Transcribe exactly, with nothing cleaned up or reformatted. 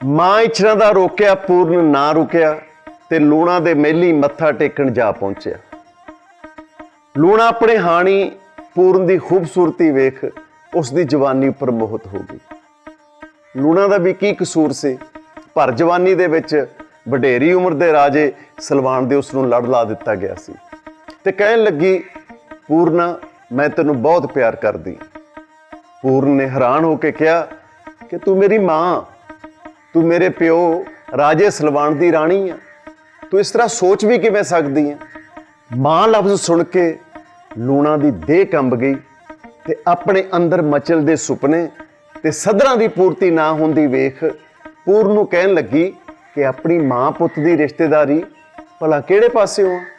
ਮਾਂ ਇੱਛਰਾਂ ਦਾ ਰੋਕਿਆ ਪੂਰਨ ਨਾ ਰੁਕਿਆ ਤੇ ਲੂਣਾ ਦੇ ਮਹਿਲੀ ਮੱਥਾ ਟੇਕਣ ਜਾ ਪਹੁੰਚਿਆ। ਲੂਣਾ ਆਪਣੇ ਹਾਣੀ ਪੂਰਨ ਦੀ ਖੂਬਸੂਰਤੀ ਵੇਖ ਉਸ ਦੀ ਜਵਾਨੀ ਉੱਪਰ ਮੋਹਿਤ ਹੋ ਗਈ। ਲੂਣਾ ਦਾ ਵੀ ਕੀ ਕਸੂਰ ਸੀ? ਭਰ ਜਵਾਨੀ ਦੇ ਵਿੱਚ ਵਡੇਰੀ ਉਮਰ ਦੇ ਰਾਜੇ ਸਲਵਾਨ ਦੇ ਉਸ ਨੂੰ ਲੜ ਲਾ ਦਿੱਤਾ ਗਿਆ ਸੀ ਤੇ ਕਹਿਣ ਲੱਗੀ, ਪੂਰਨਾ ਮੈਂ ਤੈਨੂੰ ਬਹੁਤ ਪਿਆਰ ਕਰਦੀ। ਪੂਰਨ ਨੇ ਹੈਰਾਨ ਹੋ ਕੇ ਕਿਹਾ ਕਿ ਤੂੰ ਮੇਰੀ ਮਾਂ, ਤੂੰ ਮੇਰੇ ਪਿਓ ਰਾਜੇ ਸਲਵਾਨ ਦੀ ਰਾਣੀ ਆ, ਤੂੰ ਇਸ ਤਰ੍ਹਾਂ ਸੋਚ ਵੀ ਕਿਵੇਂ ਸਕਦੀ ਹੈ? ਮਾਂ ਲਫ਼ਜ਼ ਸੁਣ ਕੇ ਲੂਣਾ ਦੀ ਦੇਹ ਕੰਬ ਗਈ ਤੇ ਆਪਣੇ ਅੰਦਰ ਮਚਲਦੇ ਸੁਪਨੇ ਤੇ ਸਧਰਾਂ ਦੀ ਪੂਰਤੀ ਨਾ ਹੁੰਦੀ ਵੇਖ ਪੂਰਨ ਨੂੰ ਕਹਿਣ ਲੱਗੀ ਕਿ ਆਪਣੀ ਮਾਂ ਪੁੱਤ ਦੀ ਰਿਸ਼ਤੇਦਾਰੀ ਭਲਾ ਕਿਹੜੇ ਪਾਸਿਓਂ ਆ?